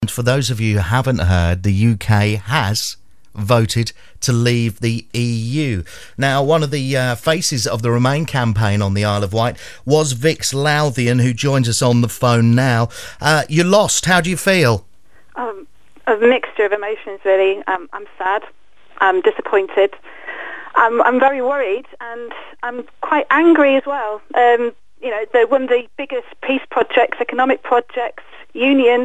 For those of you who haven't heard, the UK has voted to leave the EU. Now, one of the faces of the Remain campaign on the Isle of Wight was Vix Lowthian, who joins us on the phone now. You lost. How do you feel? A mixture of emotions, really. I'm sad. I'm disappointed. I'm very worried, and I'm quite angry as well. One of the biggest peace projects, economic projects, union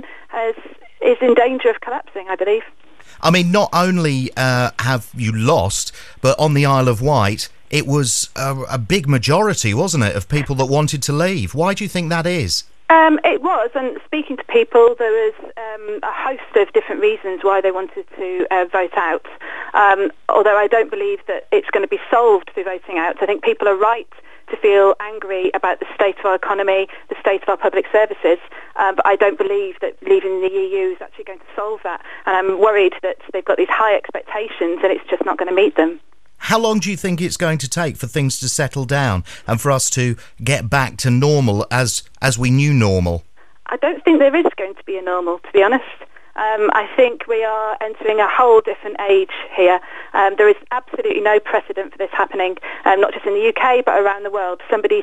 is in danger of collapsing, I believe. I mean, not only have you lost, but on the Isle of Wight, it was a big majority, wasn't it, of people that wanted to leave? Why do you think that is? It was, and speaking to people, there was a host of different reasons why they wanted to vote out. Although I don't believe that it's going to be solved through voting out. I think people are right to feel angry about the state of our economy, the state of our public services, but I don't believe that leaving the EU is actually going to solve that. And I'm worried that they've got these high expectations and it's just not going to meet them. How long do you think it's going to take for things to settle down and for us to get back to normal as we knew normal? I don't think there is going to be a normal, to be honest. I think we are entering a whole different age here. There is absolutely no precedent for this happening, not just in the UK but around the world.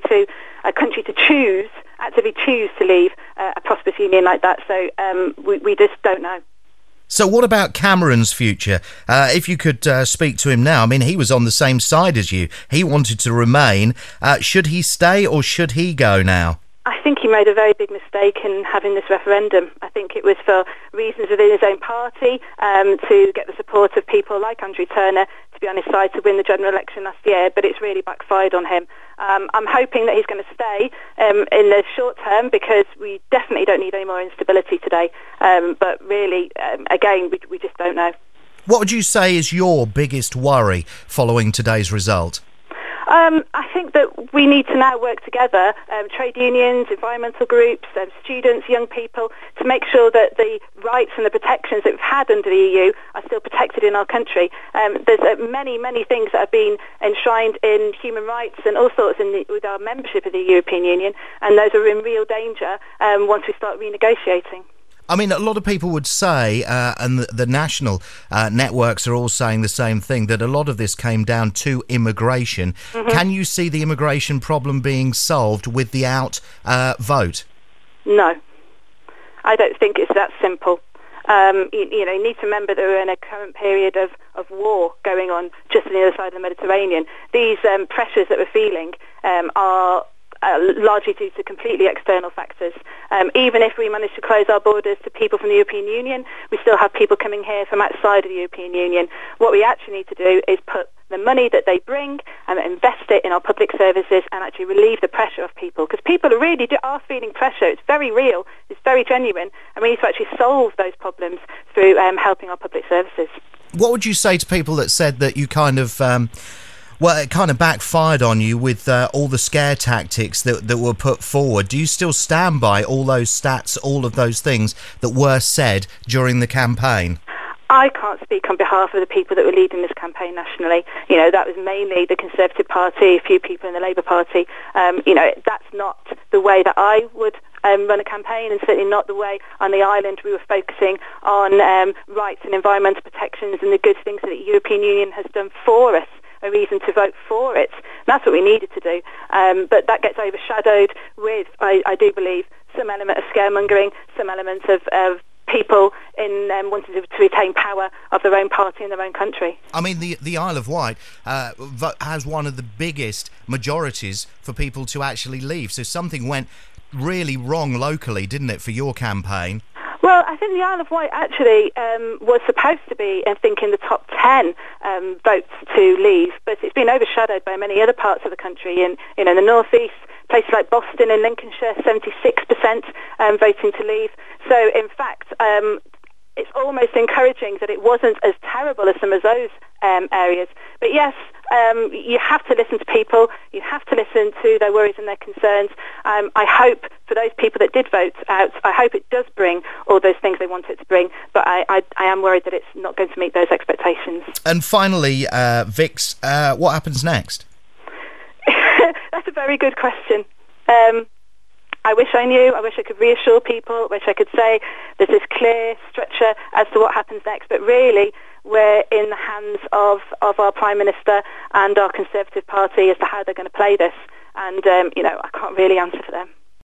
A country to actively choose to leave a prosperous union like that. So we just don't know. So what about Cameron's future? If you could speak to him now, I mean, he was on the same side as you. He wanted to remain. Should he stay or should he go now? I think he made a very big mistake in having this referendum. I think it was for reasons within his own party, to get the support of people like Andrew Turner to be on his side to win the general election last year, but it's really backfired on him. I'm hoping that he's going to stay in the short term because we definitely don't need any more instability today. But really, again, we just don't know. What would you say is your biggest worry following today's result? I think that we need to now work together, trade unions, environmental groups, students, young people, to make sure that the rights and the protections that we've had under the EU are still protected in our country. There's many, many things that have been enshrined in human rights and all sorts with our membership of the European Union, and those are in real danger once we start renegotiating. I mean, a lot of people would say, and the national networks are all saying the same thing, that a lot of this came down to immigration. Mm-hmm. Can you see the immigration problem being solved with the out vote? No, I don't think it's that simple. You need to remember that we're in a current period of war going on just on the other side of the Mediterranean. These pressures that we're feeling are largely due to completely external factors. Even if we manage to close our borders to people from the European Union, we still have people coming here from outside of the European Union. What we actually need to do is put the money that they bring and invest it in our public services and actually relieve the pressure of people. Because people are feeling pressure. It's very real. It's very genuine. And we need to actually solve those problems through helping our public services. What would you say to people that said that you kind of... it kind of backfired on you with all the scare tactics that were put forward. Do you still stand by all those stats, all of those things that were said during the campaign? I can't speak on behalf of the people that were leading this campaign nationally. That was mainly the Conservative Party, a few people in the Labour Party. That's not the way that I would run a campaign, and certainly not the way on the island we were focusing on rights and environmental protections and the good things that the European Union has done for us. A reason to vote for it. And that's what we needed to do. But that gets overshadowed with, I do believe, some element of scaremongering, some element of people in wanting to retain power of their own party in their own country. I mean, the Isle of Wight has one of the biggest majorities for people to actually leave. So something went really wrong locally, didn't it, for your campaign? Well, I think the Isle of Wight actually was supposed to be, I think, in the top 10 votes to leave, but it's been overshadowed by many other parts of the country. In the northeast, places like Boston and Lincolnshire, 76% voting to leave. So, in fact, it's almost encouraging that it wasn't as terrible as some of those areas. But yes, you have to listen to people. You have to listen to their worries and their concerns. I hope for those people that did vote out, I hope it does bring all those things they want it to bring. But I am worried that it's not going to meet those expectations. And finally, Vix, what happens next? That's a very good question. I wish I knew. I wish I could reassure people. I wish I could say there's this clear structure as to what happens next. But really, we're in the hands of our Prime Minister and our Conservative Party as to how they're going to play this. And, I can't really answer for them.